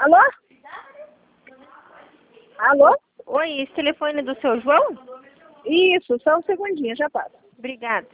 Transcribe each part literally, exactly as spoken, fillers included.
Alô? Alô? Oi, esse telefone é do seu João? Isso, só um segundinho, já passa. Obrigada.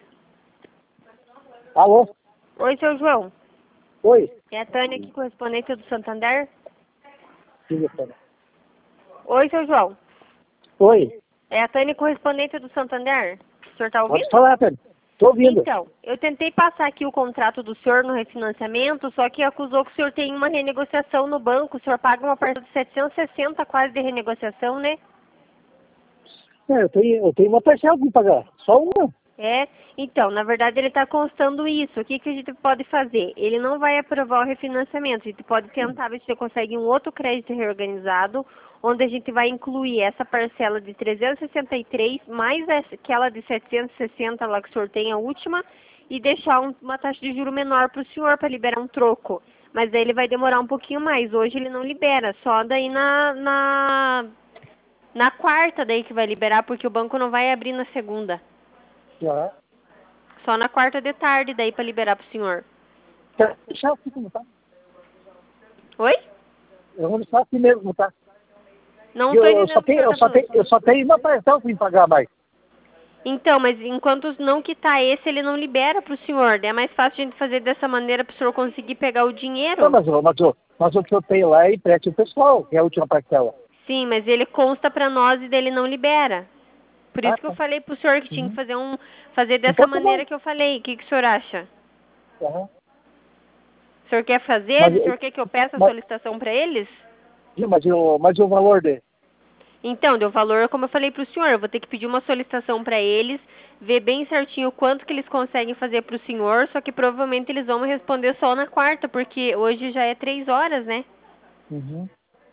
Alô? Oi, seu João. Oi? É a Tânia aqui, correspondente do Santander? Telefone. Oi, seu João. Oi? É a Tânia, correspondente do Santander? O senhor está ouvindo? Pode falar, Tânia. Tô ouvindo. Então, eu tentei passar aqui o contrato do senhor no refinanciamento, só que acusou que o senhor tem uma renegociação no banco. O senhor paga uma parcela de setecentos e sessenta quase de renegociação, né? É, eu, tenho, eu tenho uma parcela para pagar. Só uma. É, então, na verdade ele está constando isso. O que, que a gente pode fazer? Ele não vai aprovar o refinanciamento. A gente pode tentar ver se você consegue um outro crédito reorganizado, onde a gente vai incluir essa parcela de trezentos e sessenta e três, mais aquela de setecentos e sessenta lá que o senhor tem, a última, e deixar um, uma taxa de juro menor para o senhor, para liberar um troco. Mas daí ele vai demorar um pouquinho mais. Hoje ele não libera, só daí na, na, na quarta daí que vai liberar, porque o banco não vai abrir na segunda. Já. Só na quarta de tarde, daí para liberar pro senhor. Quer deixar aqui como tá? Oi? Eu vou deixar aqui mesmo, tá? Não Eu, tô eu, entendendo só o que o tenho, senhor eu, tá só falando. tenho, eu só tenho uma parcela para pagar mais. Então, mas enquanto não quitar esse, ele não libera pro senhor. É mais fácil a gente fazer dessa maneira pro senhor conseguir pegar o dinheiro. Não, mas, o- mas, o- mas o que eu tenho lá é empréstimo pessoal, que é a última parcela. Sim, mas ele consta pra nós e dele não libera. Por isso Ah, que eu tá. falei pro senhor que tinha Uhum. que fazer um, fazer dessa Então tá maneira bom. que eu falei. O que, que o senhor acha? Uhum. O senhor quer fazer? Mas, O senhor quer que eu peça a mas, solicitação pra eles? mas, o, mas o valor dele? Então, deu valor, como eu falei pro senhor, eu vou ter que pedir uma solicitação para eles, ver bem certinho o quanto que eles conseguem fazer pro senhor, só que provavelmente eles vão me responder só na quarta, porque hoje já é três horas, né? Uhum.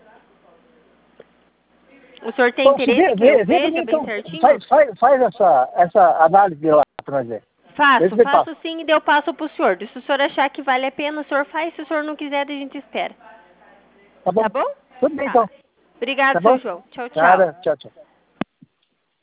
O senhor tem Então, se interesse vê, que eu vê, vê pra mim, veja bem então, certinho? faz, faz, faz essa, essa análise lá pra nós ver. Vê Faço, se passa. faço sim e daí eu passo pro senhor. Se o senhor achar que vale a pena, o senhor faz, se o senhor não quiser, daí a gente espera. Tá bom? Tá bom? Tudo bem, Tá. então. Obrigado, Tá seu bom? João. Tchau, tchau. Nada. Tchau, tchau.